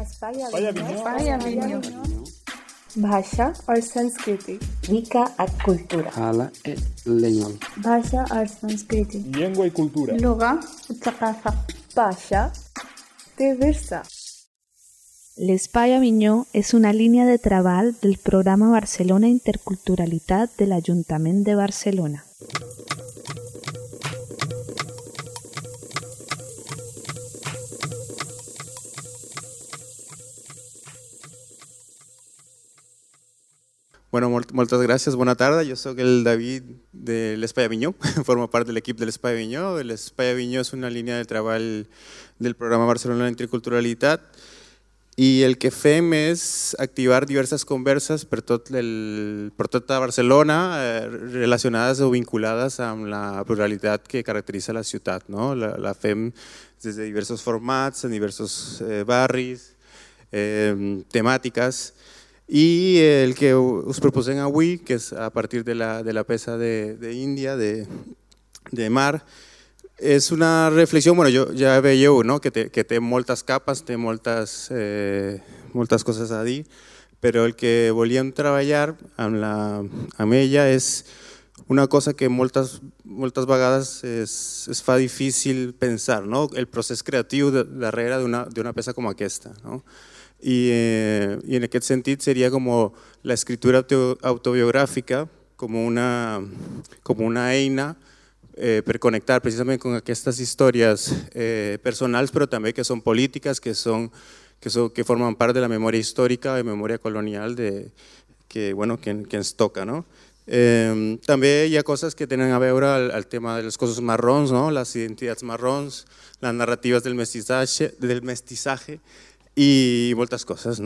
Spaya Vigno. भाषा और संस्कृति Rica a cultura. Hala e leñol. भाषा और संस्कृति Lengua y cultura. اللغة والثقافة Pasha diversa. L'Espai Avinyó es una línia de treball del programa Barcelona Interculturalitat de l'Ajuntament de Barcelona. Bueno, moltes gràcies, bona tarda. Jo sóc el David de l'Espai Avinyó, formo part de l'equip de l'Espai Avinyó. L'Espai Avinyó és una línia de treball del programa Barcelona Interculturalitat i el que fem és activar diverses converses per tota Barcelona relacionades o vinculades amb la pluralitat que caracteritza la ciutat. La fem des de diversos formats, en diversos barris, temàtiques. I el que us proposem avui, que és a partir de la peça d'Índia, de Mar, és una reflexió, ja veieu que té moltes capes, té moltes coses a dir, però el que volíem treballar amb ella és una cosa que moltes vegades es fa difícil pensar, el procés creatiu darrere d'una peça com aquesta. Y en aquest sentit sería como la escritura autobiográfica como una eina per connectar precisament con aquestes històries personals, però també que són polítiques, que formen part de la memòria històrica i memòria colonial que ens toca. També hi ha coses que tenen a veure el tema dels cossos marrons, les identitats marrons, les narratives del mestissatge i moltes coses.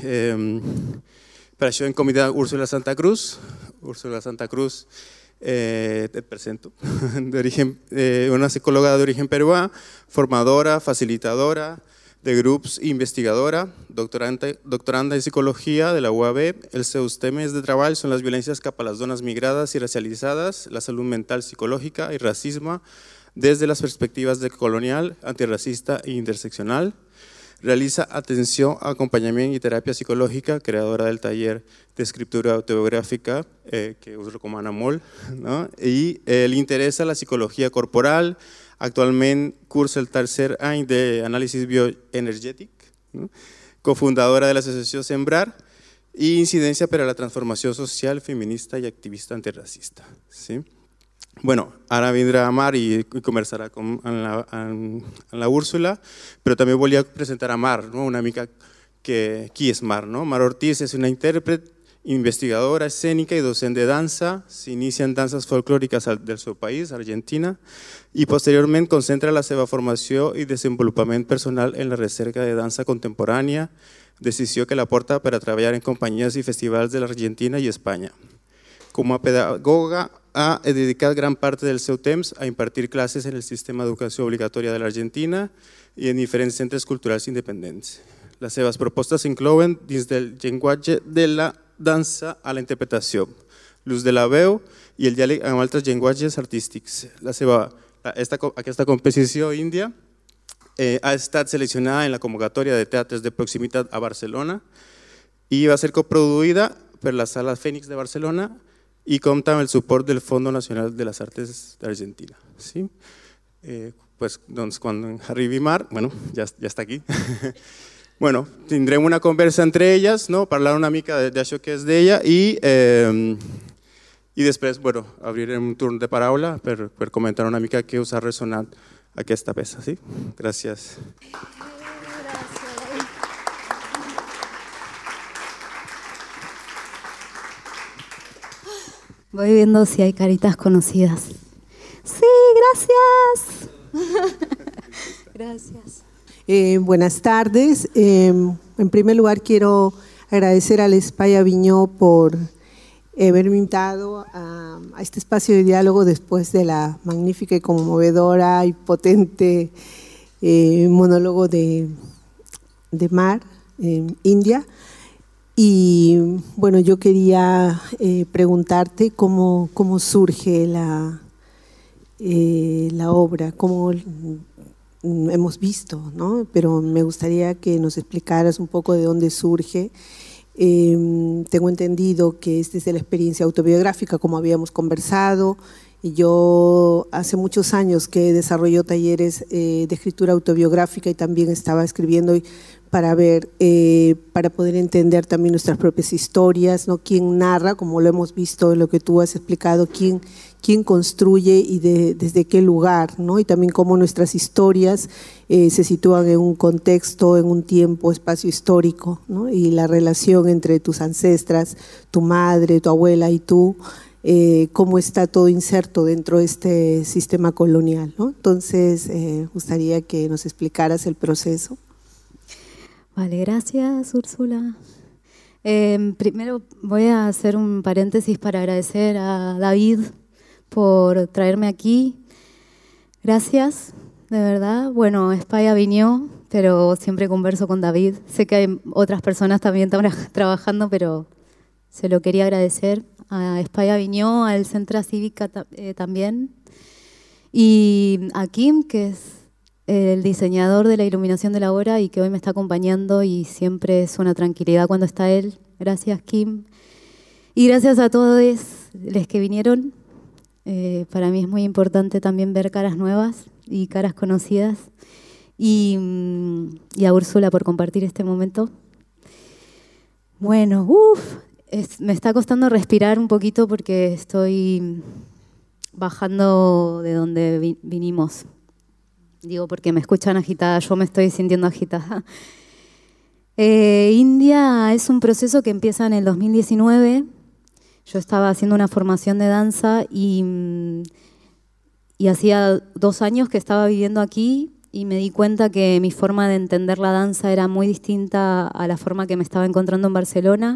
Per això hem convidat Úrsula Santa Cruz. Úrsula Santa Cruz, et presento, una psicòloga d'origen peruà, formadora, facilitadora de grups i investigadora, doctoranda en psicologia de la UAB. Els seus temes de treball són les violències cap a les dones migrades i racialitzades, la salut mental psicològica i racisme des de les perspectives de colonial, antirracista i interseccional. Realiza atención, acompañamiento y terapia psicológica, creadora del taller de escritura autobiográfica que us recomana molt, i le interesa la psicología corporal. Actualment cursa el tercer any d'anàlisi bioenergètic, cofundadora de l'associació Sembrar i incidència per a la transformació social, feminista i activista antirracista. Ara vindrà Mar i conversarà amb la Úrsula, però també volia presentar a Mar, una mica qui és Mar. Mar Ortiz és una intèrpret, investigadora escènica i docent de dansa, s'inicia en danses folclòriques del seu país, Argentina, i posteriorment concentra la seva formació i desenvolupament personal en la recerca de dansa contemporània, decisió que la porta per a treballar en companyies i festivals de l'Argentina i Espanya. Com a pedagoga, ha dedicat gran part del seu temps a impartir classes en el sistema d'educació obligatòria de l'Argentina i en diferents centres culturals independents. Les seves propostes inclouen dins del llenguatge de la dansa a la interpretació, l'ús de la veu i el diàleg amb altres llenguatges artístics. Aquesta composició índia ha estat seleccionada en la convocatòria de teatres de proximitat a Barcelona i va ser coproduïda per la Sala Fènix de Barcelona i compta amb el suport del Fondo Nacional de les Arts d'Argentina. Quan arribi Mar, ja està aquí. Tindrem una conversa entre elles, parlar una mica d'això que és d'ella i després obrirem un torn de paraula per comentar una mica què us ha ressonat aquesta peça. Gràcies. Voy viendo si hay caritas conocidas. Sí, gracias. Gracias. Buenas tardes. En primer lugar quiero agradecer al Espai Avinyó por haberme invitado a este espacio de diálogo después de la magnífica y conmovedora y potente monólogo de Mar, India. Y yo quería preguntarte cómo surge la obra, cómo hemos visto, ¿no? Pero me gustaría que nos explicaras un poco de dónde surge. Tengo entendido que es desde la experiencia autobiográfica, como habíamos conversado, y yo hace muchos años que desarrollo talleres de escritura autobiográfica y también estaba escribiendo para ver, para poder entender también nuestras propias historias, ¿no? Quién narra, como lo hemos visto en lo que tú has explicado, quién construye y desde qué lugar, ¿no? Y también cómo nuestras historias se sitúan en un contexto, en un tiempo, espacio histórico, ¿no? Y la relación entre tus ancestras, tu madre, tu abuela y tú, cómo está todo inserto dentro de este sistema colonial, ¿no? Entonces, gustaría que nos explicaras el proceso. Vale, gracias, Úrsula. Primero voy a hacer un paréntesis para agradecer a David por traerme aquí. Gracias, de verdad. Bueno, España vino, pero siempre converso con David. Sé que hay otras personas también trabajando, pero se lo quería agradecer. A España Viñó, al Centro Cívica también, y a Kim, que es el diseñador de la iluminación de la obra y que hoy me está acompañando y siempre es una tranquilidad cuando está él. Gracias, Kim. Y gracias a todos los que vinieron. Para mí es muy importante también ver caras nuevas y caras conocidas. Y a Úrsula por compartir este momento. Bueno, me está costando respirar un poquito porque estoy bajando de donde vinimos. Digo, porque me escuchan agitada, yo me estoy sintiendo agitada. India es un proceso que empieza en el 2019. Yo estaba haciendo una formación de danza y hacía 2 años que estaba viviendo aquí y me di cuenta que mi forma de entender la danza era muy distinta a la forma que me estaba encontrando en Barcelona.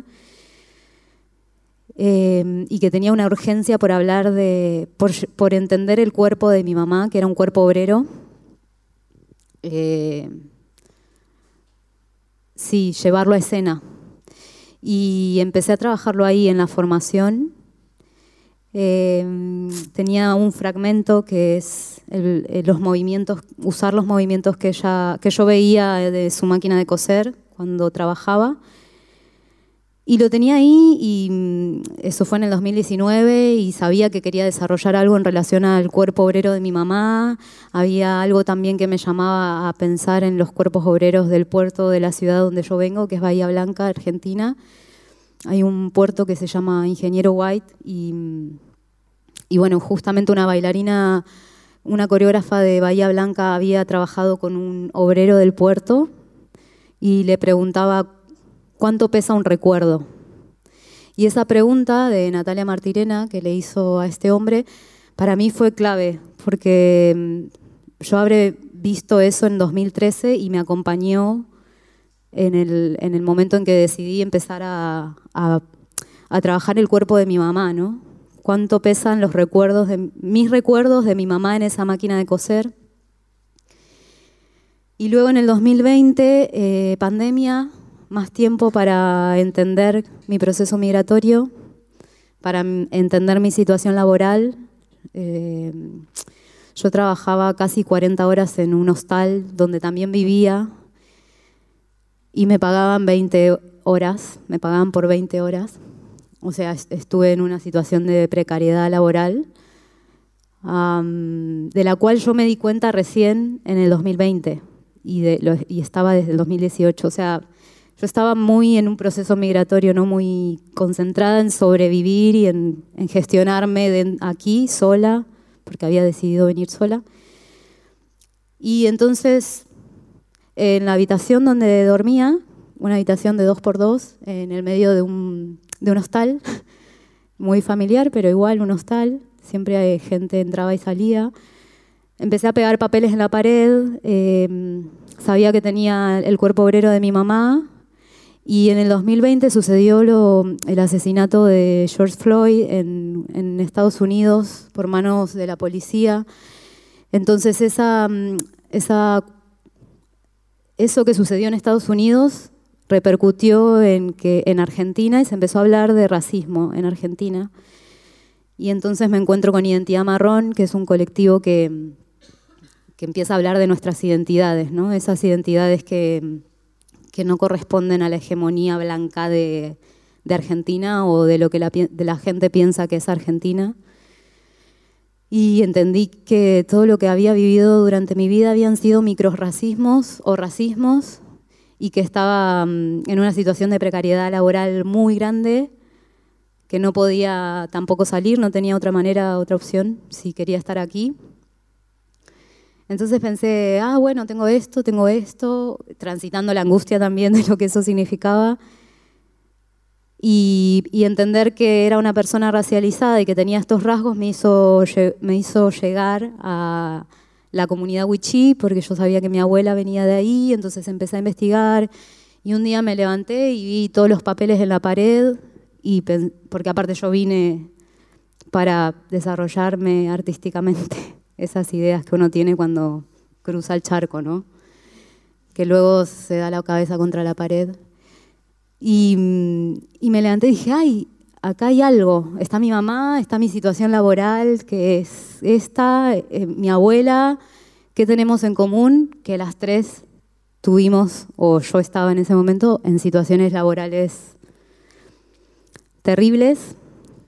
Y que tenía una urgencia por hablar por entender el cuerpo de mi mamá, que era un cuerpo obrero. Sí, llevarlo a escena. Y empecé a trabajarlo ahí en la formación. Tenía un fragmento que es los movimientos, usar los movimientos que yo veía de su máquina de coser cuando trabajaba. Y lo tenía ahí y eso fue en el 2019 y sabía que quería desarrollar algo en relación al cuerpo obrero de mi mamá. Había algo también que me llamaba a pensar en los cuerpos obreros del puerto de la ciudad donde yo vengo, que es Bahía Blanca, Argentina. Hay un puerto que se llama Ingeniero White y bueno, justamente una bailarina, una coreógrafa de Bahía Blanca había trabajado con un obrero del puerto y le preguntaba ¿cuánto pesa un recuerdo? Y esa pregunta de Natalia Martirena que le hizo a este hombre, para mí fue clave, porque yo habré visto eso en 2013 y me acompañó en el momento en que decidí empezar a trabajar el cuerpo de mi mamá, ¿no? ¿Cuánto pesan los recuerdos, mis recuerdos de mi mamá en esa máquina de coser? Y luego en el 2020, pandemia, más tiempo para entender mi proceso migratorio, para entender mi situación laboral. Yo trabajaba casi 40 horas en un hostal donde también vivía y me pagaban 20 horas, me pagaban por 20 horas. O sea, estuve en una situación de precariedad laboral, de la cual yo me di cuenta recién en el 2020 y estaba desde el 2018. O sea, yo estaba muy en un proceso migratorio, ¿no? Muy concentrada en sobrevivir y en gestionarme aquí sola, porque había decidido venir sola. Y entonces, en la habitación donde dormía, una habitación de 2x2, en el medio de un hostal, muy familiar, pero igual un hostal, siempre gente entraba y salía. Empecé a pegar papeles en la pared, sabía que tenía el cuerpo obrero de mi mamá. Y en el 2020 sucedió el asesinato de George Floyd en Estados Unidos por manos de la policía. Entonces eso que sucedió en Estados Unidos repercutió en Argentina y se empezó a hablar de racismo en Argentina. Y entonces me encuentro con Identidad Marrón, que es un colectivo que empieza a hablar de nuestras identidades, ¿no? Esas identidades que no corresponden a la hegemonía blanca de Argentina o de lo que la gente piensa que es Argentina. Y entendí que todo lo que había vivido durante mi vida habían sido microrracismos o racismos y que estaba en una situación de precariedad laboral muy grande, que no podía tampoco salir, no tenía otra manera, otra opción si quería estar aquí. Entonces pensé, bueno, tengo esto, transitando la angustia también de lo que eso significaba. Y entender que era una persona racializada y que tenía estos rasgos me hizo llegar a la comunidad wichí, porque yo sabía que mi abuela venía de ahí, entonces empecé a investigar y un día me levanté y vi todos los papeles en la pared, porque aparte yo vine para desarrollarme artísticamente, esas ideas que uno tiene cuando cruza el charco, ¿no? Que luego se da la cabeza contra la pared. Y me levanté y dije, ay, acá hay algo. Está mi mamá, está mi situación laboral, que es esta, mi abuela. ¿Qué tenemos en común? Que las tres tuvimos, o yo estaba en ese momento, en situaciones laborales terribles.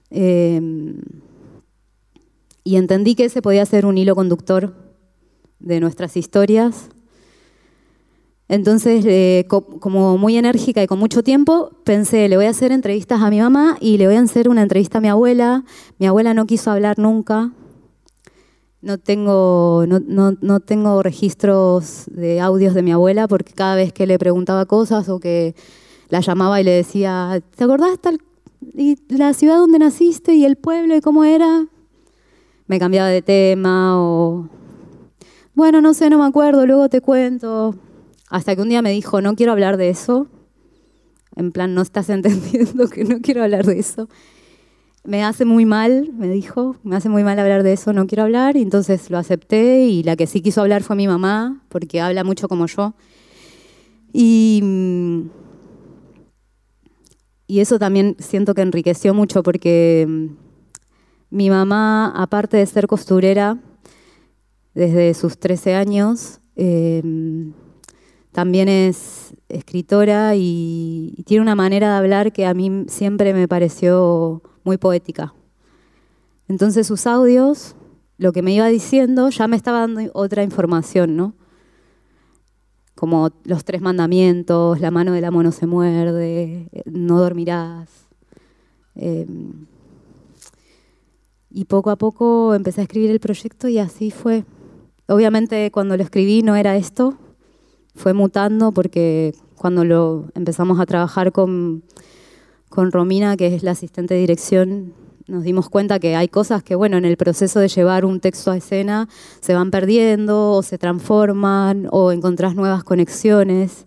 Y entendí que ese podía ser un hilo conductor de nuestras historias. Entonces, como muy enérgica y con mucho tiempo, pensé, le voy a hacer entrevistas a mi mamá y le voy a hacer una entrevista a mi abuela. Mi abuela no quiso hablar nunca. No tengo registros de audios de mi abuela porque cada vez que le preguntaba cosas o que la llamaba y le decía, ¿te acordás la ciudad donde naciste y el pueblo y cómo era? Me cambiaba de tema o, bueno, no sé, no me acuerdo, luego te cuento. Hasta que un día me dijo, no quiero hablar de eso. En plan, no estás entendiendo que no quiero hablar de eso. Me hace muy mal, me dijo, me hace muy mal hablar de eso, no quiero hablar. Y entonces lo acepté y la que sí quiso hablar fue mi mamá, porque habla mucho como yo. Y eso también siento que enriqueció mucho porque mi mamá, aparte de ser costurera desde sus 13 años, también es escritora y tiene una manera de hablar que a mí siempre me pareció muy poética. Entonces sus audios, lo que me iba diciendo, ya me estaba dando otra información, ¿no? Como los 3 mandamientos, la mano del amo no se muerde, no dormirás. Y poco a poco empecé a escribir el proyecto y así fue. Obviamente cuando lo escribí no era esto, fue mutando porque cuando lo empezamos a trabajar con Romina, que es la asistente de dirección, nos dimos cuenta que hay cosas que, bueno, en el proceso de llevar un texto a escena se van perdiendo o se transforman o encontrás nuevas conexiones.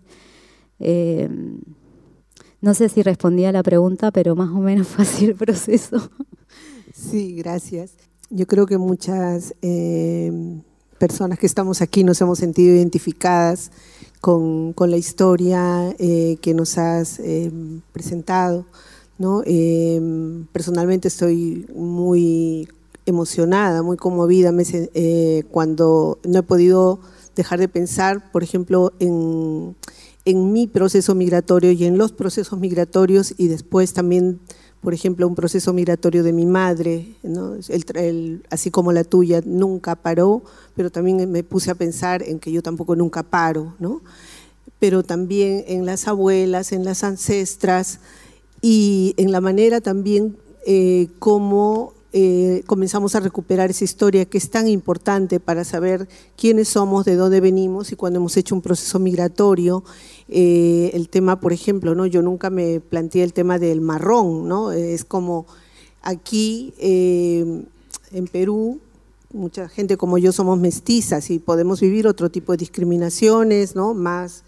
No sé si respondí a la pregunta, pero más o menos fue así el proceso. Sí, gracias. Yo creo que muchas personas que estamos aquí nos hemos sentido identificadas con la historia que nos has presentado, ¿no? Personalmente estoy muy emocionada, muy conmovida cuando no he podido dejar de pensar, por ejemplo, en mi proceso migratorio y en los procesos migratorios y después también, por ejemplo, un proceso migratorio de mi madre, ¿no? Así como la tuya nunca paró, pero también me puse a pensar en que yo tampoco nunca paro, ¿no? Pero también en las abuelas, en las ancestras y en la manera también cómo comenzamos a recuperar esa historia que es tan importante para saber quiénes somos, de dónde venimos y cuando hemos hecho un proceso migratorio. El tema, por ejemplo, ¿no? Yo nunca me planteé el tema del marrón, ¿no? Es como aquí en Perú, mucha gente como yo somos mestizas y podemos vivir otro tipo de discriminaciones, ¿no? Más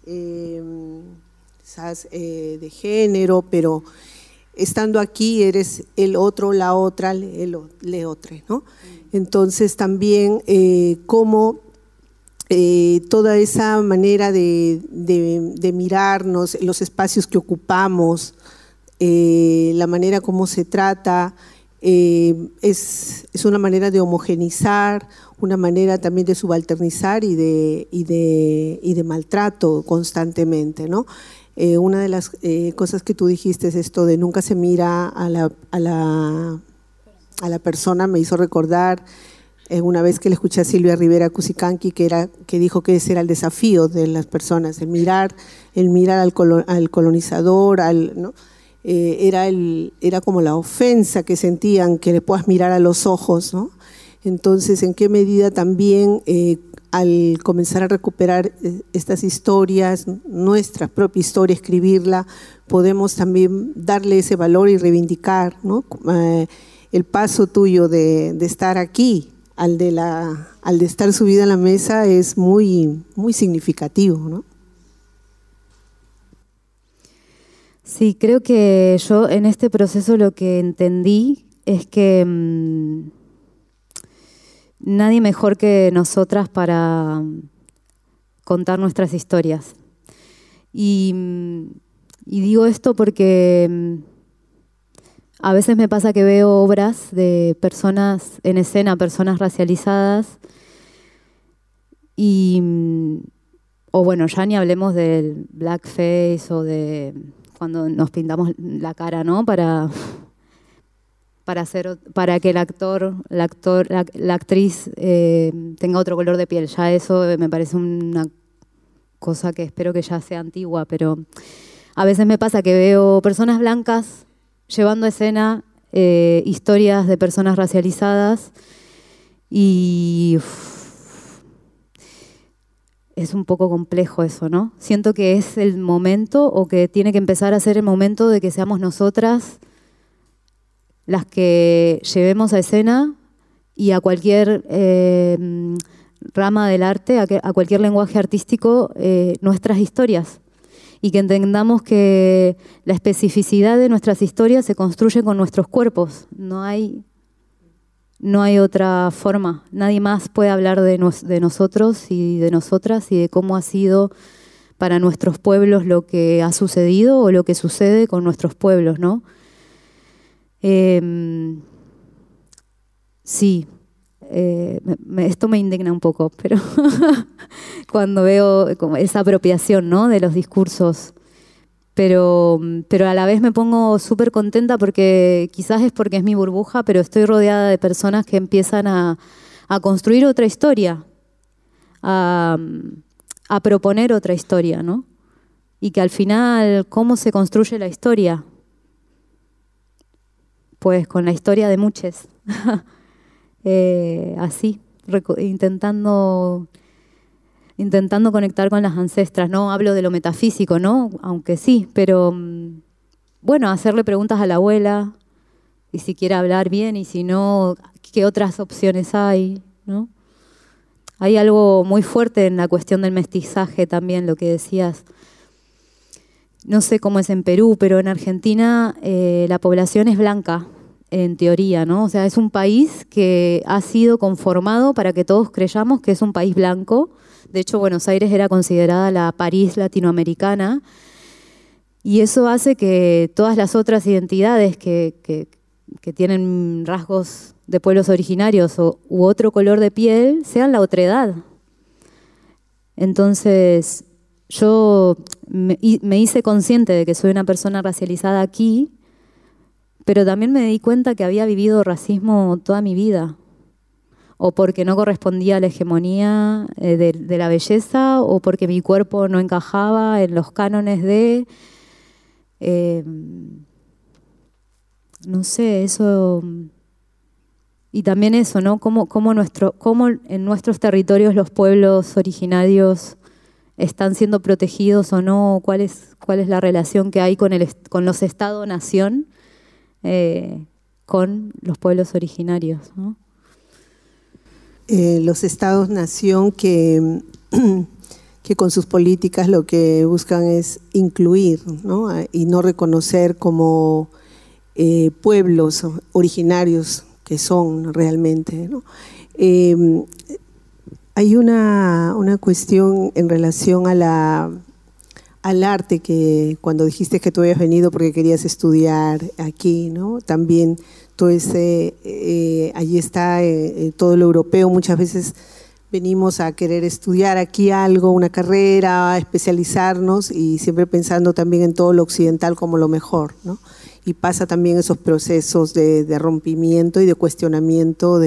quizás de género, pero estando aquí eres el otro, la otra, le otre, ¿no? Entonces también cómo toda esa manera de mirarnos, los espacios que ocupamos, la manera como se trata Es una manera de homogenizar, una manera también de subalternizar y de maltrato constantemente, ¿no? Una de las cosas que tú dijiste es esto de nunca se mira a la persona, me hizo recordar una vez que le escuché a Silvia Rivera Cusicanqui que dijo que ese era el desafío de las personas, el mirar al colonizador, ¿no? Era como la ofensa que sentían, que le puedas mirar a los ojos, ¿no? Entonces, ¿en qué medida también al comenzar a recuperar estas historias, nuestra propia historia, escribirla, podemos también darle ese valor y reivindicar, ¿no? El paso tuyo de estar aquí al de estar subida en la mesa es muy, muy significativo, ¿no? Sí, creo que yo en este proceso lo que entendí es que nadie mejor que nosotras para contar nuestras historias. Y digo esto porque a veces me pasa que veo obras de personas en escena, personas racializadas, o bueno, ya ni hablemos del blackface o de cuando nos pintamos la cara, ¿no? Para que la actriz tenga otro color de piel. Ya eso me parece una cosa que espero que ya sea antigua, pero a veces me pasa que veo personas blancas llevando a escena historias de personas racializadas y es un poco complejo eso, ¿no? Siento que es el momento, o que tiene que empezar a ser el momento de que seamos nosotras las que llevemos a escena y a cualquier rama del arte, a cualquier lenguaje artístico, nuestras historias. Y que entendamos que la especificidad de nuestras historias se construye con nuestros cuerpos. No hay otra forma. Nadie más puede hablar de nosotros y de nosotras y de cómo ha sido para nuestros pueblos lo que ha sucedido o lo que sucede con nuestros pueblos, ¿no? Sí, esto me indigna un poco, pero cuando veo como esa apropiación, ¿no? De los discursos. Pero a la vez me pongo súper contenta porque quizás es porque es mi burbuja, pero estoy rodeada de personas que empiezan a construir otra historia, a proponer otra historia, ¿no? Y que al final, ¿cómo se construye la historia? Pues con la historia de muchos. Así, intentando conectar con las ancestras. No hablo de lo metafísico, ¿no? Aunque sí, pero bueno, hacerle preguntas a la abuela, y si quiere hablar bien, y si no, ¿qué otras opciones hay, ¿no? Hay algo muy fuerte en la cuestión del mestizaje también, lo que decías. No sé cómo es en Perú, pero en Argentina la población es blanca, en teoría, ¿no? O sea, es un país que ha sido conformado para que todos creyamos que es un país blanco. De hecho, Buenos Aires era considerada la París latinoamericana, y eso hace que todas las otras identidades que tienen rasgos de pueblos originarios u otro color de piel sean la otredad. Entonces, yo me hice consciente de que soy una persona racializada aquí, pero también me di cuenta que había vivido racismo toda mi vida. O porque no correspondía a la hegemonía de la belleza, o porque mi cuerpo no encajaba en los cánones de... no sé, eso... Y también eso, ¿no? Cómo en nuestros territorios los pueblos originarios están siendo protegidos o no, cuál es la relación que hay con los Estado-nación, con los pueblos originarios, ¿no? Los estados-nación que con sus políticas lo que buscan es incluir, ¿no? Y no reconocer como pueblos originarios que son realmente, ¿no? Hay una cuestión en relación a al arte, que cuando dijiste que tú habías venido porque querías estudiar aquí, ¿no? También todo ese, allí está todo lo europeo. Muchas veces venimos a querer estudiar aquí algo, una carrera, a especializarnos, y siempre pensando también en todo lo occidental como lo mejor, ¿no? Y pasa también esos procesos de rompimiento y de cuestionamiento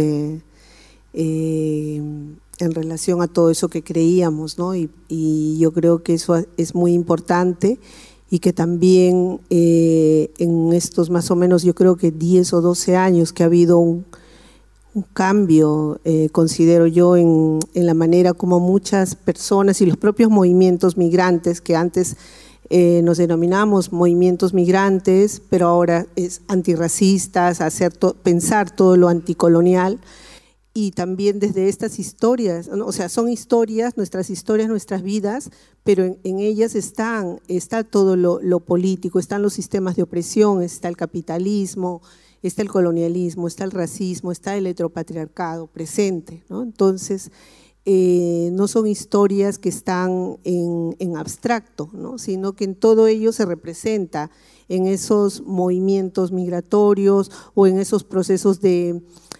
en relación a todo eso que creíamos, ¿no? Y yo creo que eso es muy importante, y que también en estos más o menos, yo creo que 10 o 12 años que ha habido un cambio, considero yo, en la manera como muchas personas y los propios movimientos migrantes, que antes nos denominamos movimientos migrantes, pero ahora es antirracistas, pensar todo lo anticolonial, y también desde estas historias, ¿no? O sea, son historias, nuestras vidas, pero en ellas está todo lo político, están los sistemas de opresión, está el capitalismo, está el colonialismo, está el racismo, está el heteropatriarcado presente, ¿no? Entonces, no son historias que están en abstracto, ¿no? Sino que en todo ello se representa, en esos movimientos migratorios o en esos procesos de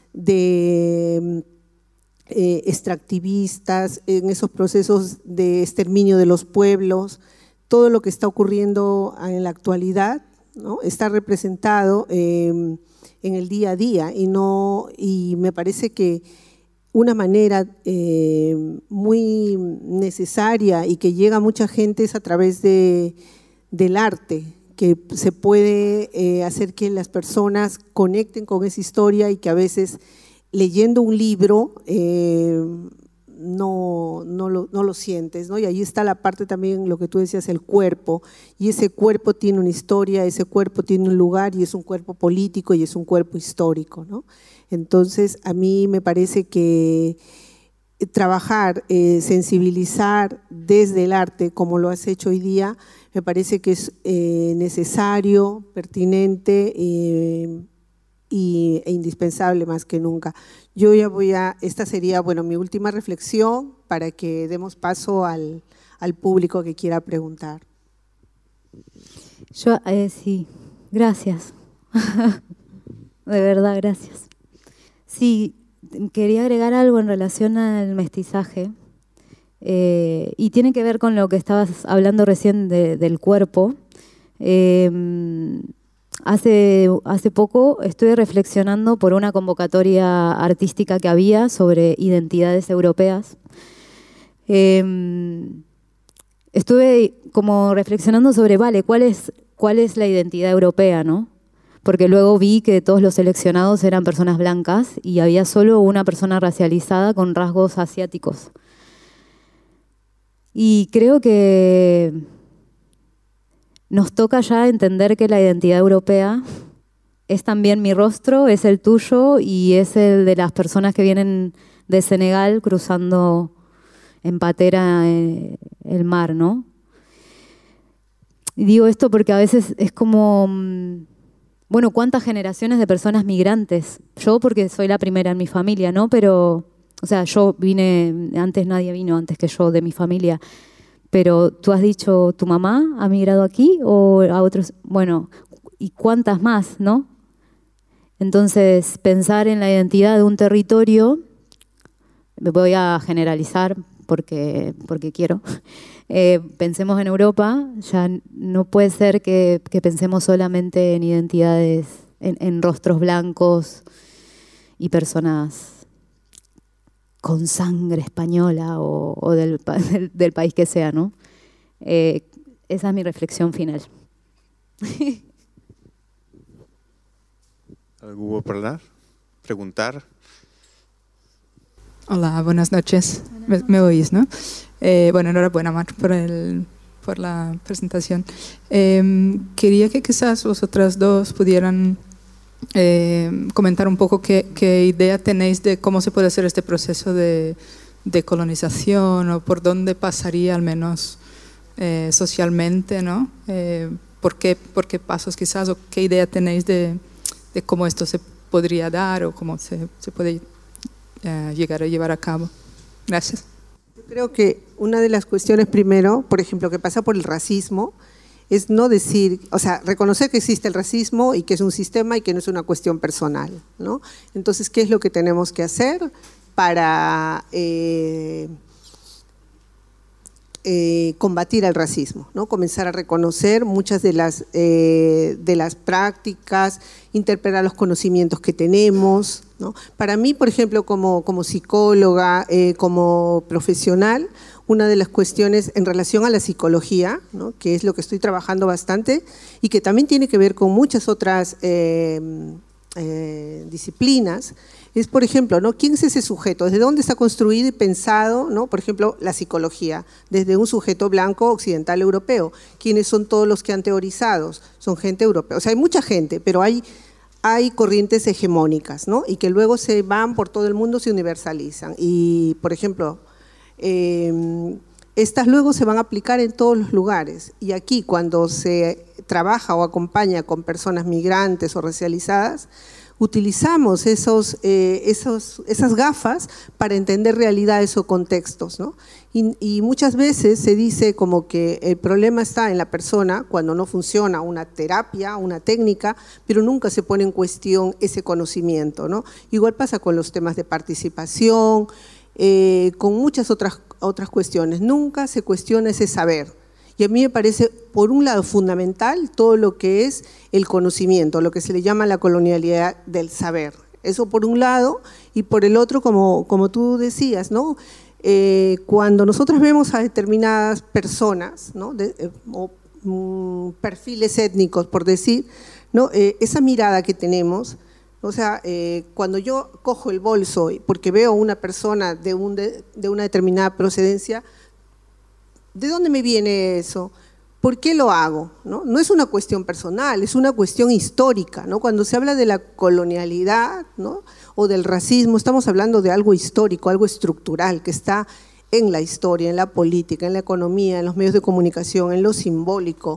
extractivistas, en esos procesos de exterminio de los pueblos. Todo lo que está ocurriendo en la actualidad, ¿no? Está representado en el día a día, y me parece que una manera muy necesaria y que llega a mucha gente es a través del arte, que se puede hacer que las personas conecten con esa historia, y que a veces leyendo un libro no lo sientes, ¿no? Y ahí está la parte también, lo que tú decías, el cuerpo, y ese cuerpo tiene una historia, ese cuerpo tiene un lugar, y es un cuerpo político y es un cuerpo histórico, ¿no? Entonces, a mí me parece que trabajar, sensibilizar desde el arte, como lo has hecho hoy día, me parece que es necesario, pertinente e indispensable más que nunca. Yo ya esta sería, bueno, mi última reflexión, para que demos paso al público que quiera preguntar. Yo, sí, gracias. De verdad, gracias. Sí, quería agregar algo en relación al mestizaje, y tiene que ver con lo que estabas hablando recién del cuerpo. Hace poco estuve reflexionando por una convocatoria artística que había sobre identidades europeas. Estuve como reflexionando sobre, ¿cuál es la identidad europea, ¿no? Porque luego vi que todos los seleccionados eran personas blancas y había solo una persona racializada con rasgos asiáticos. Y creo que nos toca ya entender que la identidad europea es también mi rostro, es el tuyo y es el de las personas que vienen de Senegal cruzando en patera el mar, ¿no? Y digo esto porque a veces es como, bueno, ¿cuántas generaciones de personas migrantes? Yo porque soy la primera en mi familia, ¿no? Pero, o sea, yo vine, antes nadie vino antes que yo de mi familia. Pero tú has dicho, ¿tu mamá ha migrado aquí o a otros? Bueno, ¿y cuántas más, no? Entonces, pensar en la identidad de un territorio, me voy a generalizar porque quiero. Pensemos en Europa, ya no puede ser que pensemos solamente en identidades, en rostros blancos y personas con sangre española o del país que sea, ¿no? Esa es mi reflexión final. ¿Algo para hablar? ¿Preguntar? Hola, buenas noches. ¿Me oís, no? Bueno, enhorabuena, Mar, por la presentación. Quería que quizás vosotras dos pudieran comentar un poco qué idea tenéis de cómo se puede hacer este proceso de colonización, o por dónde pasaría al menos socialmente, ¿no? ¿Por qué pasos quizás, o qué idea tenéis de cómo esto se podría dar o cómo se puede llegar a llevar a cabo? Gracias. Creo que una de las cuestiones primero, por ejemplo, que pasa por el racismo, es no decir, o sea, reconocer que existe el racismo y que es un sistema y que no es una cuestión personal, ¿no? Entonces, ¿qué es lo que tenemos que hacer para combatir el racismo, ¿no? Comenzar a reconocer muchas de las prácticas, interpretar los conocimientos que tenemos, ¿no? Para mí, por ejemplo, como psicóloga, como profesional, una de las cuestiones en relación a la psicología, ¿no? Que es lo que estoy trabajando bastante y que también tiene que ver con muchas otras disciplinas, es, por ejemplo, ¿no? ¿Quién es ese sujeto? ¿Desde dónde está construido y pensado, ¿no? Por ejemplo, la psicología, desde un sujeto blanco occidental europeo. ¿Quiénes son todos los que han teorizado? Son gente europea. O sea, hay mucha gente, pero hay corrientes hegemónicas, ¿no? Y que luego se van por todo el mundo, se universalizan. Y, por ejemplo, estas luego se van a aplicar en todos los lugares. Y aquí, cuando se trabaja o acompaña con personas migrantes o racializadas, utilizamos esas gafas para entender realidades o contextos, ¿no? Y muchas veces se dice como que el problema está en la persona cuando no funciona una terapia, una técnica, pero nunca se pone en cuestión ese conocimiento, ¿no? Igual pasa con los temas de participación, con muchas otras cuestiones. Nunca se cuestiona ese saber. Y a mí me parece, por un lado, fundamental todo lo que es el conocimiento, lo que se le llama la colonialidad del saber. Eso por un lado, y por el otro, como tú decías, ¿no? Cuando nosotros vemos a determinadas personas, ¿no? Perfiles étnicos, por decir, ¿no? Esa mirada que tenemos, o sea, cuando yo cojo el bolso porque veo a una persona de una determinada procedencia, ¿de dónde me viene eso? ¿Por qué lo hago? No es una cuestión personal, es una cuestión histórica, ¿no? Cuando se habla de la colonialidad, ¿no? O del racismo, estamos hablando de algo histórico, algo estructural, que está en la historia, en la política, en la economía, en los medios de comunicación, en lo simbólico,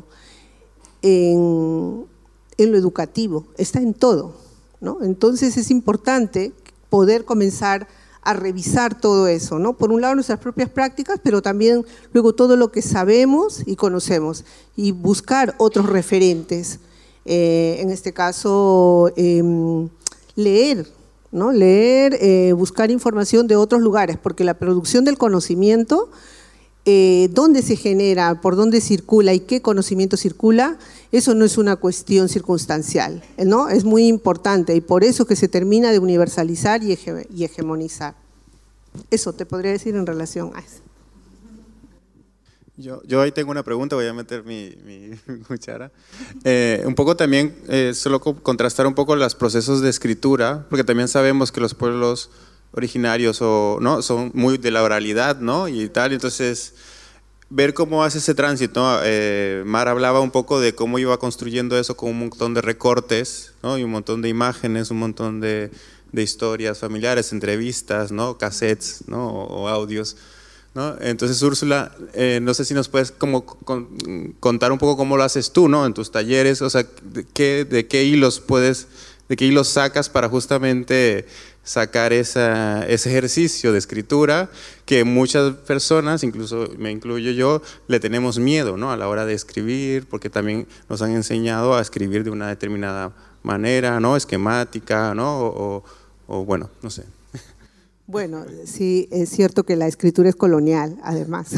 en lo educativo, está en todo, ¿no? Entonces es importante poder comenzar a revisar todo eso, ¿no? Por un lado nuestras propias prácticas, pero también luego todo lo que sabemos y conocemos y buscar otros referentes, en este caso leer, ¿no? Leer, buscar información de otros lugares, porque la producción del conocimiento, dónde se genera, por dónde circula y qué conocimiento circula, eso no es una cuestión circunstancial, ¿no? Es muy importante y por eso que se termina de universalizar y hegemonizar. Eso te podría decir en relación a eso. Yo ahí tengo una pregunta, voy a meter mi cuchara. Un poco también, solo contrastar un poco los procesos de escritura, porque también sabemos que los pueblos originarios ¿no? son muy de la oralidad, ¿no? Y tal, entonces ver cómo hace ese tránsito, ¿no? Mar hablaba un poco de cómo iba construyendo eso con un montón de recortes, ¿no? Y un montón de imágenes, un montón de historias familiares, entrevistas, ¿no? Cassettes, ¿no? O audios, ¿no? Entonces, Úrsula, no sé si nos puedes como contar un poco cómo lo haces tú, ¿no? En tus talleres, o sea, de qué hilos sacas para justamente sacar ese ejercicio de escritura que muchas personas, incluso me incluyo yo, le tenemos miedo, ¿no? A la hora de escribir, porque también nos han enseñado a escribir de una determinada manera, ¿no? Esquemática, ¿no? O bueno, no sé. Bueno, sí, es cierto que la escritura es colonial, además.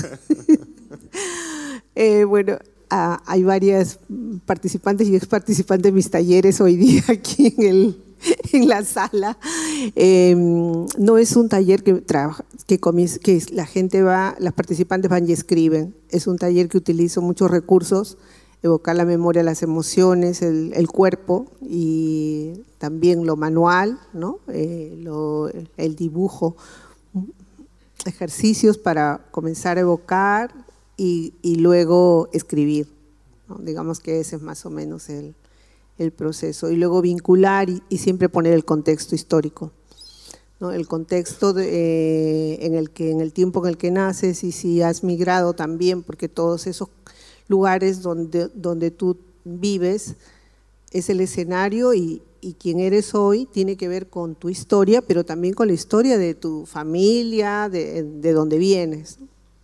Bueno, hay varias participantes y ex participantes de mis talleres hoy día aquí en la sala. No es un taller que la gente va, las participantes van y escriben. Es un taller que utilizo muchos recursos, evocar la memoria, las emociones, el cuerpo y también lo manual, ¿no? El dibujo, ejercicios para comenzar a evocar y luego escribir, ¿no? Digamos que ese es más o menos el proceso. Y luego vincular y siempre poner el contexto histórico, ¿no? El contexto en el tiempo en el que naces y si has migrado también, porque todos esos lugares donde tú vives es el escenario y y quién eres hoy tiene que ver con tu historia, pero también con la historia de tu familia, de dónde vienes.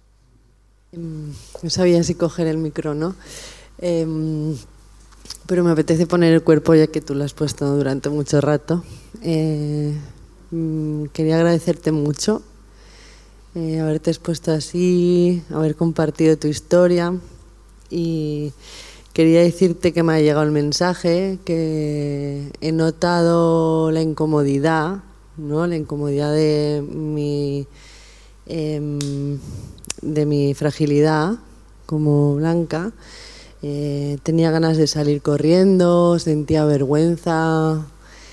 No sabía si coger el micro, ¿no? Pero me apetece poner el cuerpo ya que tú lo has puesto durante mucho rato. Quería agradecerte mucho haberte expuesto así, haber compartido tu historia, y quería decirte que me ha llegado el mensaje, que he notado la incomodidad, ¿no? La incomodidad de mi fragilidad como Blanca. Tenía ganas de salir corriendo, sentía vergüenza,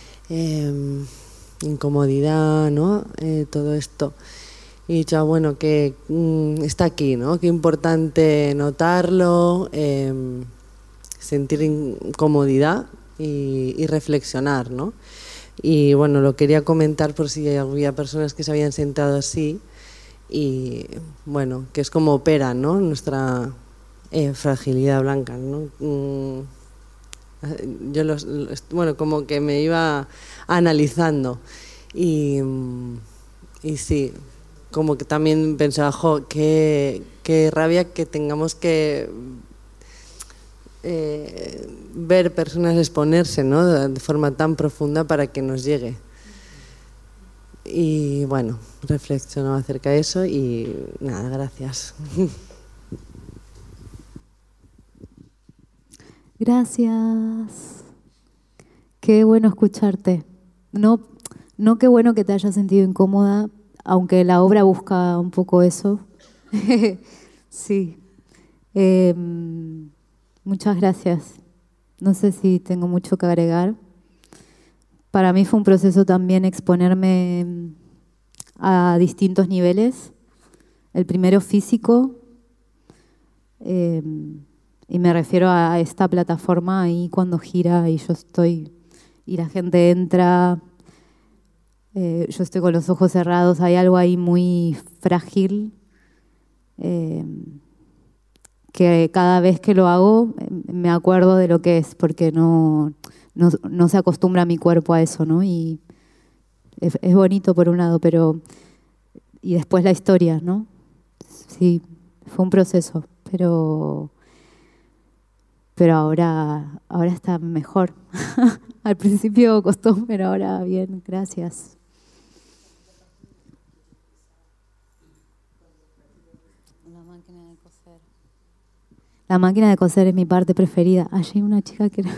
incomodidad, ¿no? Todo esto. Y ya, bueno, que está aquí, ¿no? Qué importante notarlo, sentir incomodidad y reflexionar, ¿no? Y bueno, lo quería comentar por si había personas que se habían sentado así, y bueno, que es como opera, ¿no? Nuestra fragilidad blanca, ¿no? Yo bueno, como que me iba analizando y sí, como que también pensaba, jo, qué rabia que tengamos que ver personas exponerse, ¿no? De forma tan profunda para que nos llegue. Y bueno, reflexionaba acerca de eso y nada, gracias. Gracias. Qué bueno escucharte. No qué bueno que te hayas sentido incómoda, aunque la obra busca un poco eso. Sí. Muchas gracias. No sé si tengo mucho que agregar. Para mí fue un proceso también exponerme a distintos niveles. El primero físico, y me refiero a esta plataforma ahí cuando gira y yo estoy, y la gente entra, yo estoy con los ojos cerrados, hay algo ahí muy frágil, que cada vez que lo hago me acuerdo de lo que es, porque no se acostumbra mi cuerpo a eso, ¿no? Y es bonito por un lado, pero... Y después la historia, ¿no? Sí, fue un proceso, pero ahora está mejor. Al principio costó, pero ahora bien, gracias. La máquina de coser. La máquina de coser es mi parte preferida. Allí hay una chica que...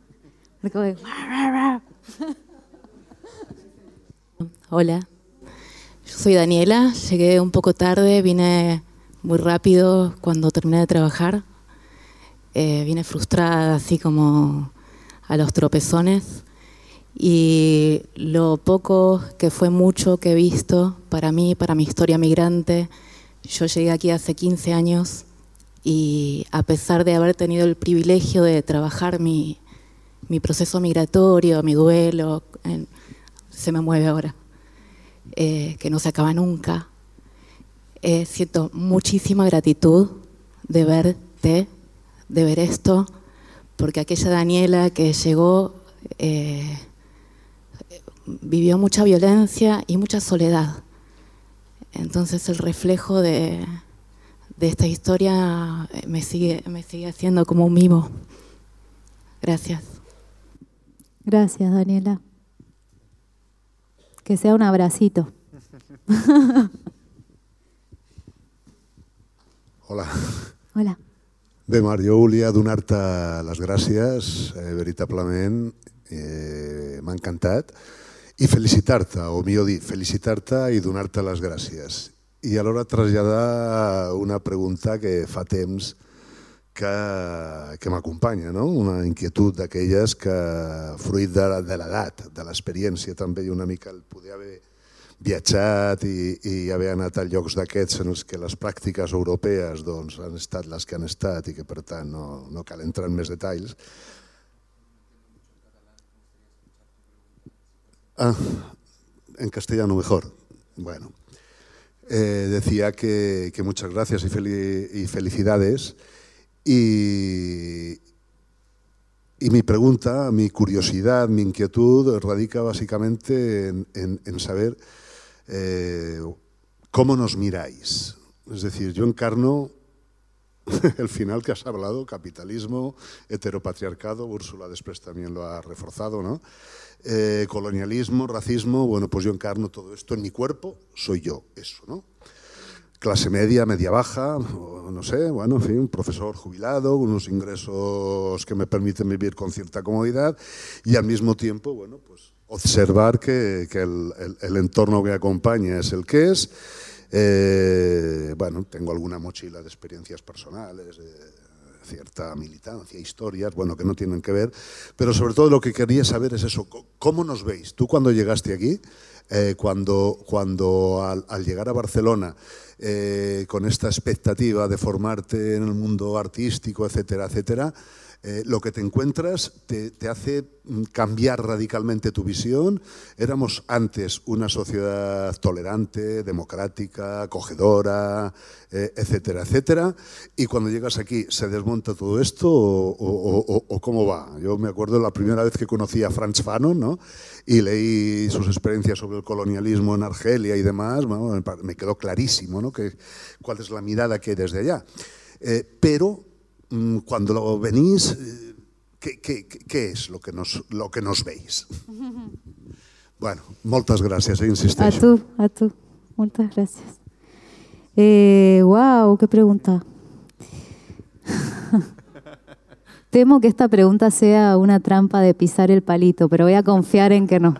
Hola, yo soy Daniela, llegué un poco tarde, vine muy rápido cuando terminé de trabajar, vine frustrada, así como a los tropezones, y lo poco que fue mucho que he visto para mí, para mi historia migrante. Yo llegué aquí hace 15 años y a pesar de haber tenido el privilegio de trabajar mi proceso migratorio, mi duelo, se me mueve ahora, que no se acaba nunca. Siento muchísima gratitud de verte, de ver esto, porque aquella Daniela que llegó vivió mucha violencia y mucha soledad. Entonces el reflejo de esta historia me sigue haciendo como un mimo. Gracias. Gracias, Daniela. Que sea un abracito. Hola. Hola. Bé, Mar, jo volia donar-te les gràcies, veritablement, m'ha encantat, i felicitar-te, o millor dit, felicitar-te i donar-te les gràcies. I alhora traslladar una pregunta que fa temps que m'acompanya, no? Una inquietud d'aquelles que, fruit de l'edat, de l'experiència també, i una mica el poder haver viatjat i haver anat a llocs d'aquests en els que les pràctiques europees han estat les que han estat i que, per tant, no cal entrar en més detalls. En castellano mejor. Bueno, decía que muchas gracias y felicidades. Y Y mi pregunta, mi curiosidad, mi inquietud radica básicamente en saber cómo nos miráis. Es decir, yo encarno el final que has hablado, capitalismo, heteropatriarcado, Úrsula después también lo ha reforzado, ¿no? Colonialismo, racismo, bueno, pues yo encarno todo esto en mi cuerpo, soy yo, eso, ¿no? Clase media, media baja, no sé, bueno, en fin, un profesor jubilado, unos ingresos que me permiten vivir con cierta comodidad y al mismo tiempo, bueno, pues observar que el entorno que acompaña es el que es. Bueno, tengo alguna mochila de experiencias personales, de cierta militancia, historias, bueno, que no tienen que ver, pero sobre todo lo que quería saber es eso, ¿cómo nos veis? Tú cuando llegaste aquí, cuando al llegar a Barcelona, con esta expectativa de formarte en el mundo artístico, etcétera, etcétera, lo que te encuentras te hace cambiar radicalmente tu visión. Éramos antes una sociedad tolerante, democrática, acogedora, etcétera, etcétera, y cuando llegas aquí, ¿se desmonta todo esto o cómo va? Yo me acuerdo la primera vez que conocí a Frantz Fanon, ¿no? Y leí sus experiencias sobre el colonialismo en Argelia y demás, bueno, me quedó clarísimo, ¿no? Cuál es la mirada que hay desde allá. Pero cuando venís, ¿qué es lo que nos veis? Bueno, moltes gràcies, insisteixo. A tu. Muchas gracias. Wow, qué pregunta. Temo que esta pregunta sea una trampa de pisar el palito, pero voy a confiar en que no.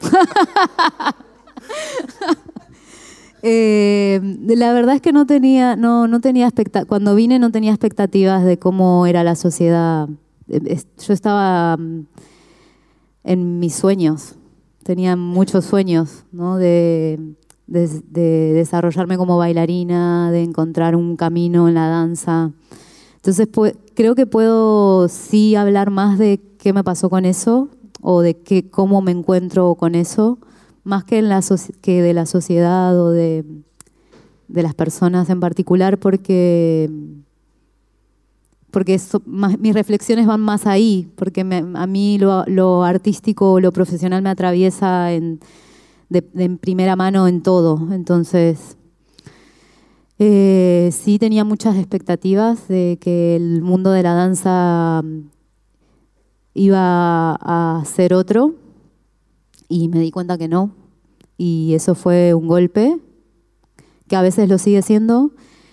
La verdad es que no tenía cuando vine no tenía expectativas de cómo era la sociedad. Yo estaba en mis sueños, tenía muchos sueños, ¿no? de desarrollarme como bailarina, de encontrar un camino en la danza. Entonces creo que puedo sí hablar más de qué me pasó con eso o de cómo me encuentro con eso, más que de la sociedad o de las personas en particular, porque mis reflexiones van más ahí, porque a mí lo artístico, lo profesional me atraviesa en primera mano en todo. Entonces, sí tenía muchas expectativas de que el mundo de la danza iba a ser otro, y me di cuenta que no, y eso fue un golpe, que a veces lo sigue siendo.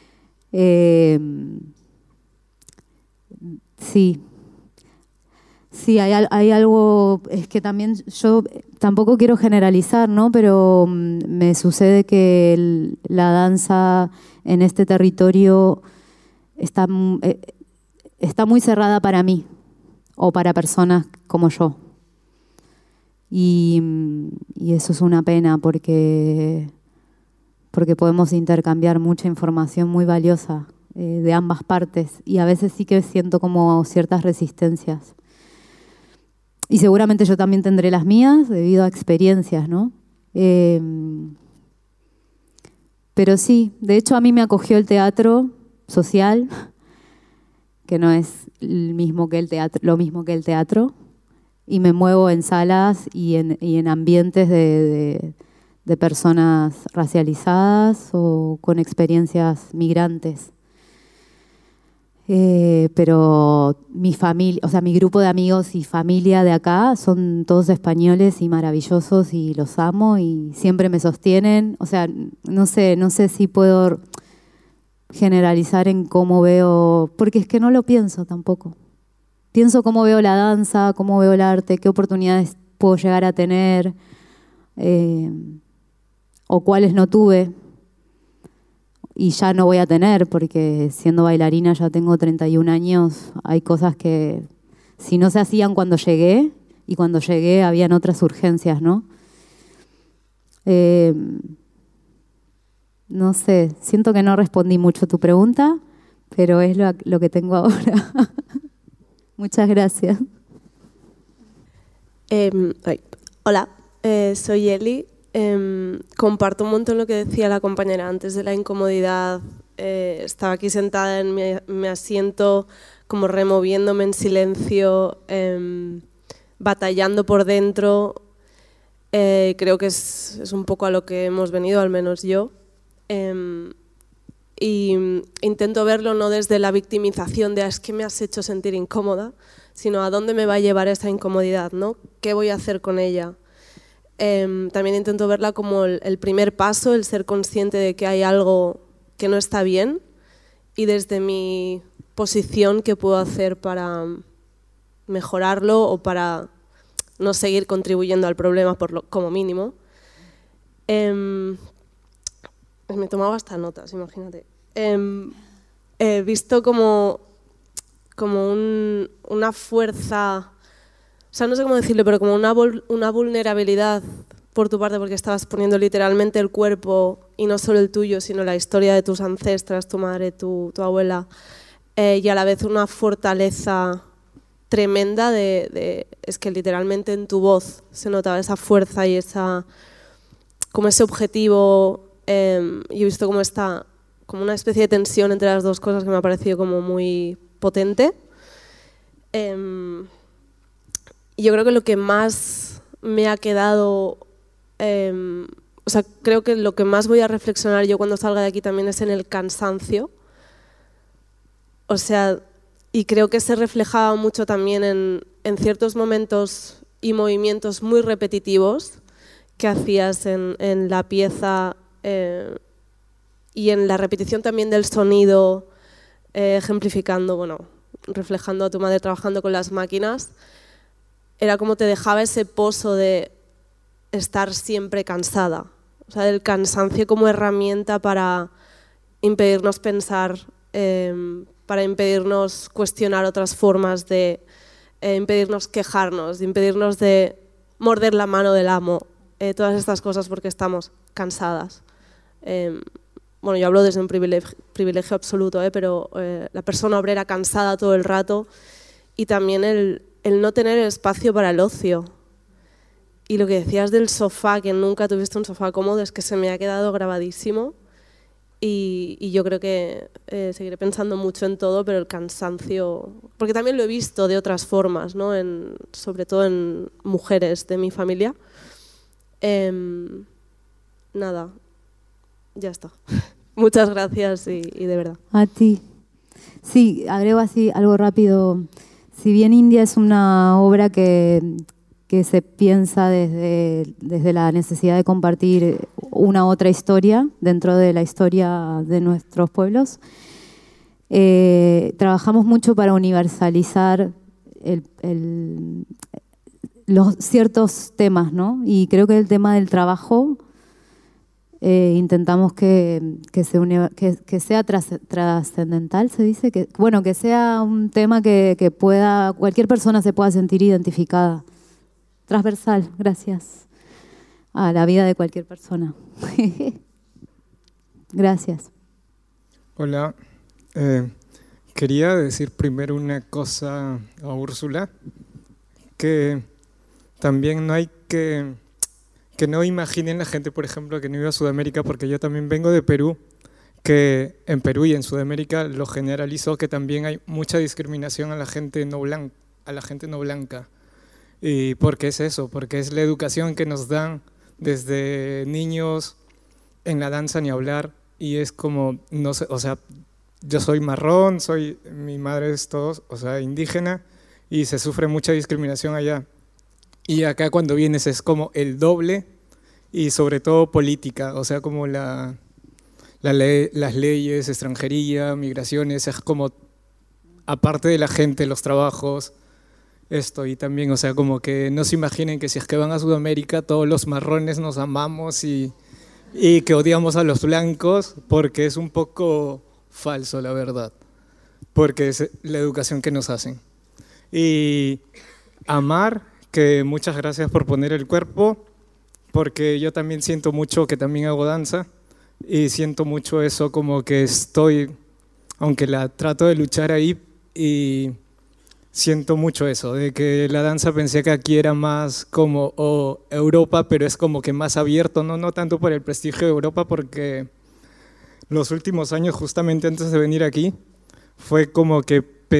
Sí, hay algo, es que también yo tampoco quiero generalizar, ¿no? Pero me sucede que la danza en este territorio está muy cerrada para mí o para personas como yo. Y eso es una pena porque podemos intercambiar mucha información muy valiosa de ambas partes, y a veces sí que siento como ciertas resistencias. Y seguramente yo también tendré las mías debido a experiencias, ¿no? Pero sí, de hecho a mí me acogió el teatro social, que no es lo mismo que el teatro, y me muevo en salas y en ambientes de personas racializadas o con experiencias migrantes. Pero mi familia, o sea, mi grupo de amigos y familia de acá son todos españoles y maravillosos, y los amo y siempre me sostienen. O sea, no sé si puedo generalizar en cómo veo, porque es que no lo pienso tampoco. Pienso cómo veo la danza, cómo veo el arte, qué oportunidades puedo llegar a tener, o cuáles no tuve y ya no voy a tener, porque siendo bailarina ya tengo 31 años, hay cosas que si no se hacían cuando llegué, y cuando llegué habían otras urgencias, ¿no? No sé, siento que no respondí mucho a tu pregunta, pero es lo que tengo ahora. Muchas gracias. Hola, soy Eli. Comparto un montón lo que decía la compañera antes de la incomodidad. Estaba aquí sentada en mi asiento como removiéndome en silencio, batallando por dentro. Creo que es un poco a lo que hemos venido, al menos yo. Y intento verlo no desde la victimización de es que me has hecho sentir incómoda, sino a dónde me va a llevar esa incomodidad, ¿no? ¿Qué voy a hacer con ella? También intento verla como el primer paso, el ser consciente de que hay algo que no está bien y desde mi posición qué puedo hacer para mejorarlo o para no seguir contribuyendo al problema como mínimo. Me tomaba hasta notas, imagínate. He visto como una fuerza, o sea, no sé cómo decirlo, pero como una vulnerabilidad por tu parte, porque estabas poniendo literalmente el cuerpo, y no solo el tuyo, sino la historia de tus ancestras, tu madre, tu abuela, y a la vez una fortaleza tremenda es que literalmente en tu voz se notaba esa fuerza y como ese objetivo. Y he visto como una especie de tensión entre las dos cosas que me ha parecido como muy potente. Y yo creo que lo que más me ha quedado, o sea, creo que lo que más voy a reflexionar yo cuando salga de aquí también es en el cansancio. O sea, y creo que se reflejaba mucho también en ciertos momentos y movimientos muy repetitivos que hacías en la pieza, y en la repetición también del sonido, ejemplificando, bueno, reflejando a tu madre trabajando con las máquinas. Era como te dejaba ese pozo de estar siempre cansada, o sea, del cansancio como herramienta para impedirnos pensar, para impedirnos cuestionar otras formas, de impedirnos quejarnos, de impedirnos de morder la mano del amo, todas estas cosas porque estamos cansadas. Bueno, yo hablo desde un privilegio absoluto, pero la persona obrera cansada todo el rato, y también el no tener espacio para el ocio. Y lo que decías del sofá, que nunca tuviste un sofá cómodo, es que se me ha quedado grabadísimo, y yo creo que seguiré pensando mucho en todo, pero el cansancio, porque también lo he visto de otras formas, ¿no? Sobre todo en mujeres de mi familia. Nada, ya está. Muchas gracias y de verdad. A ti. Sí, agrego así algo rápido. Si bien India es una obra que se piensa desde la necesidad de compartir una otra historia dentro de la historia de nuestros pueblos, trabajamos mucho para universalizar los ciertos temas, ¿no? Y creo que el tema del trabajo intentamos que sea trascendental, se dice, que sea un tema que cualquier persona se pueda sentir identificada, transversal, gracias, a la vida de cualquier persona. Gracias. Hola, quería decir primero una cosa a Úrsula, que también no hay que no imaginen la gente, por ejemplo, que no iba a Sudamérica, porque yo también vengo de Perú, que en Perú y en Sudamérica lo generalizó que también hay mucha discriminación a la gente no blanca. ¿Y por qué es eso? Porque es la educación que nos dan desde niños en la danza, ni hablar, y es como, no sé, o sea, yo soy marrón, mi madre es todo, o sea, indígena, y se sufre mucha discriminación allá. Y acá cuando vienes es como el doble, y sobre todo política, o sea, como las leyes, extranjería, migraciones, es como, aparte de la gente, los trabajos, esto, y también, o sea, como que no se imaginen que si es que van a Sudamérica todos los marrones nos amamos y que odiamos a los blancos, porque es un poco falso, la verdad, porque es la educación que nos hacen. Y amar, que muchas gracias por poner el cuerpo, porque yo también siento mucho que también hago danza, y siento mucho eso como que estoy, aunque la trato de luchar ahí, y siento mucho eso, de que la danza pensé que aquí era más como Europa, pero es como que más abierto, no tanto por el prestigio de Europa, porque los últimos años, justamente antes de venir aquí, fue como que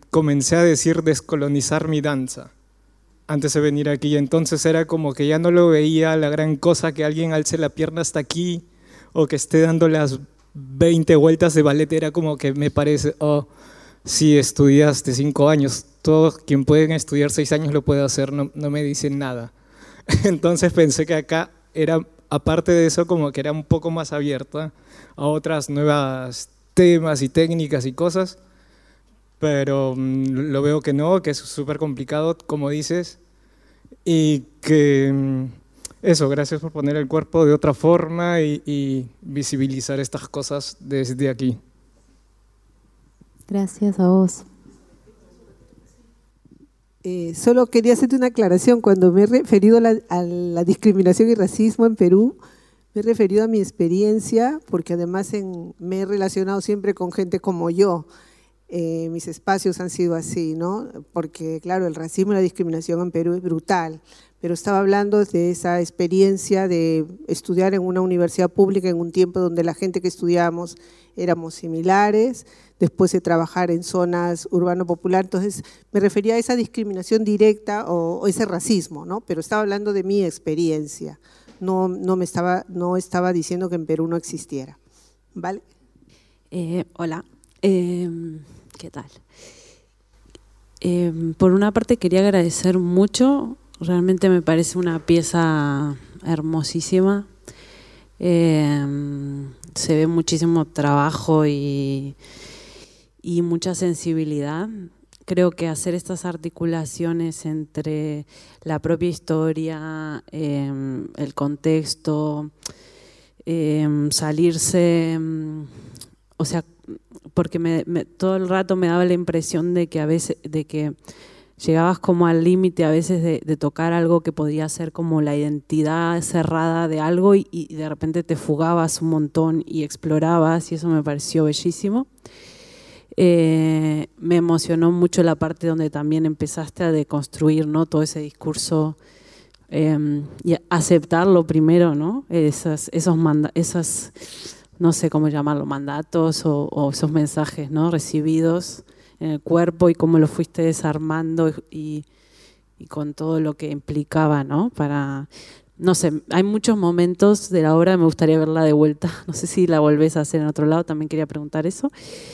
comencé a decir descolonizar mi danza antes de venir aquí. Entonces era como que ya no lo veía la gran cosa que alguien alce la pierna hasta aquí o que esté dando las 20 vueltas de ballet. Era como que me parece, oh, sí, estudiaste 5 años. Todo quien puede estudiar 6 años lo puede hacer, no me dicen nada. Entonces pensé que acá era, aparte de eso, como que era un poco más abierta a otras nuevas temas y técnicas y cosas, pero lo veo que no, que es súper complicado, como dices, y que eso, gracias por poner el cuerpo de otra forma y visibilizar estas cosas desde aquí. Gracias a vos. Solo quería hacerte una aclaración. Cuando me he referido a la discriminación y racismo en Perú, me he referido a mi experiencia, porque además me he relacionado siempre con gente como yo. Mis espacios han sido así, ¿no? Porque claro, el racismo y la discriminación en Perú es brutal, pero estaba hablando de esa experiencia de estudiar en una universidad pública en un tiempo donde la gente que estudiábamos éramos similares, después de trabajar en zonas urbano-popular. Entonces me refería a esa discriminación directa o ese racismo, ¿no? Pero estaba hablando de mi experiencia, no estaba diciendo que en Perú no existiera, ¿vale? Hola, ¿qué tal? Por una parte quería agradecer mucho, realmente me parece una pieza hermosísima. Se ve muchísimo trabajo y mucha sensibilidad. Creo que hacer estas articulaciones entre la propia historia, el contexto, salirse, o sea, porque todo el rato me daba la impresión de que a veces, de que llegabas como al límite a veces de tocar algo que podía ser como la identidad cerrada de algo y de repente te fugabas un montón y explorabas, y eso me pareció bellísimo. Me emocionó mucho la parte donde también empezaste a deconstruir, ¿no?, todo ese discurso y aceptarlo primero, ¿no? Esos no sé cómo llamarlo, mandatos o esos mensajes, ¿no?, recibidos en el cuerpo y cómo lo fuiste desarmando y con todo lo que implicaba, ¿no? No sé, hay muchos momentos de la obra, me gustaría verla de vuelta, no sé si la volvés a hacer en otro lado, también quería preguntar eso.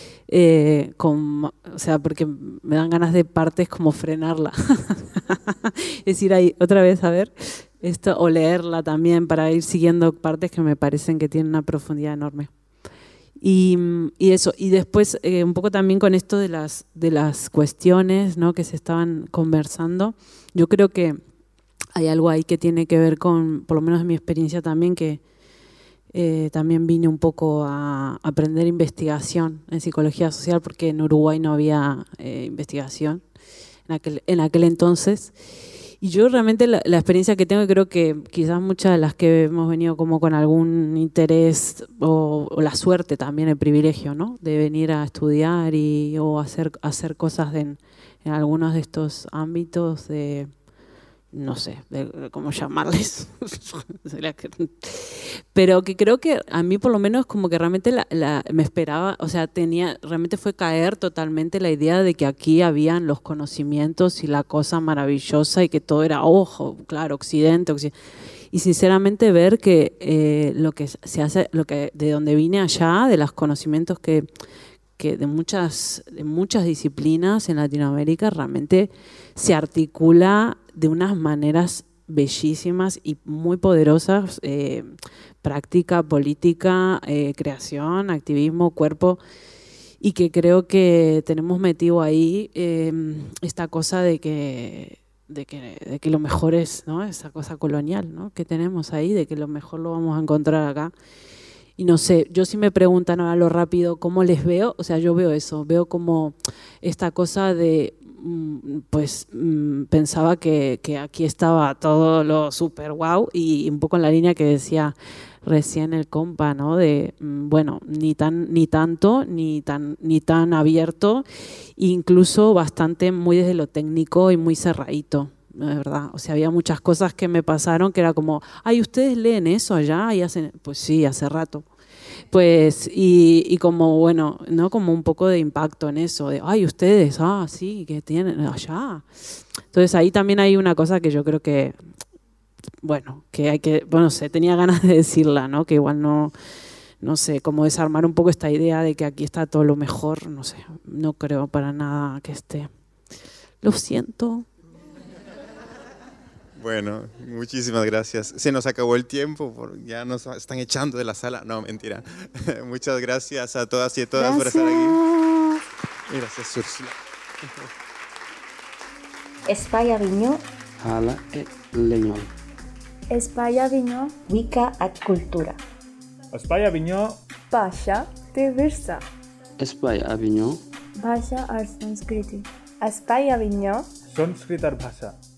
O sea, porque me dan ganas de partes como frenarla. Es decir, ahí otra vez a ver esto, o leerla también para ir siguiendo partes que me parecen que tienen una profundidad enorme. Y eso, y después un poco también con esto de las cuestiones, ¿no?, que se estaban conversando. Yo creo que hay algo ahí que tiene que ver con, por lo menos en mi experiencia también, que también vine un poco a aprender investigación en psicología social, porque en Uruguay no había investigación en aquel entonces. Y yo realmente la experiencia que tengo, y creo que quizás muchas de las que hemos venido como con algún interés o la suerte también, el privilegio, ¿no?, de venir a estudiar o hacer cosas en algunos de estos ámbitos de, no sé, cómo llamarles, pero que creo que a mí por lo menos como que realmente me esperaba, o sea, realmente fue caer totalmente la idea de que aquí habían los conocimientos y la cosa maravillosa y que todo era, ojo, claro, Occidente. Y sinceramente ver que lo que se hace, de donde vine allá, de los conocimientos que de muchas disciplinas en Latinoamérica realmente se articula de unas maneras bellísimas y muy poderosas, práctica, política, creación, activismo, cuerpo, y que creo que tenemos metido ahí esta cosa de que lo mejor es, ¿no?, esa cosa colonial, ¿no?, que tenemos ahí, de que lo mejor lo vamos a encontrar acá. Y no sé, yo si me preguntan ahora lo rápido cómo les veo, o sea, yo veo eso, veo como esta cosa de, pues pensaba que aquí estaba todo lo súper guau, y un poco en la línea que decía recién el compa, ¿no?, de, bueno, ni tanto, ni tan abierto, incluso bastante muy desde lo técnico y muy cerradito. De verdad, o sea, había muchas cosas que me pasaron que era como, ay, ¿ustedes leen eso allá? Y hacen, pues sí, hace rato. Pues, y como, bueno, ¿no? Como un poco de impacto en eso, de, ay, ustedes, sí, que tienen allá. Entonces ahí también hay una cosa que yo creo que, bueno, que hay que, bueno, sé, tenía ganas de decirla, ¿no? Que igual no sé, como desarmar un poco esta idea de que aquí está todo lo mejor, no sé, no creo para nada que esté. Lo siento. Bueno, muchísimas gracias. Se nos acabó el tiempo, ya nos están echando de la sala. No, mentira. Muchas gracias a todas y a todas por estar aquí. Gracias, Úrsula. Espai Avinyó. Hala e Lenyol. Espai Avinyó. Wicca at Cultura. Espai Avinyó. Bhasha te Virsa. Espai Avinyó. Bhasha ar Sanskriti. Espai Avinyó. Sanskritar Bhasha.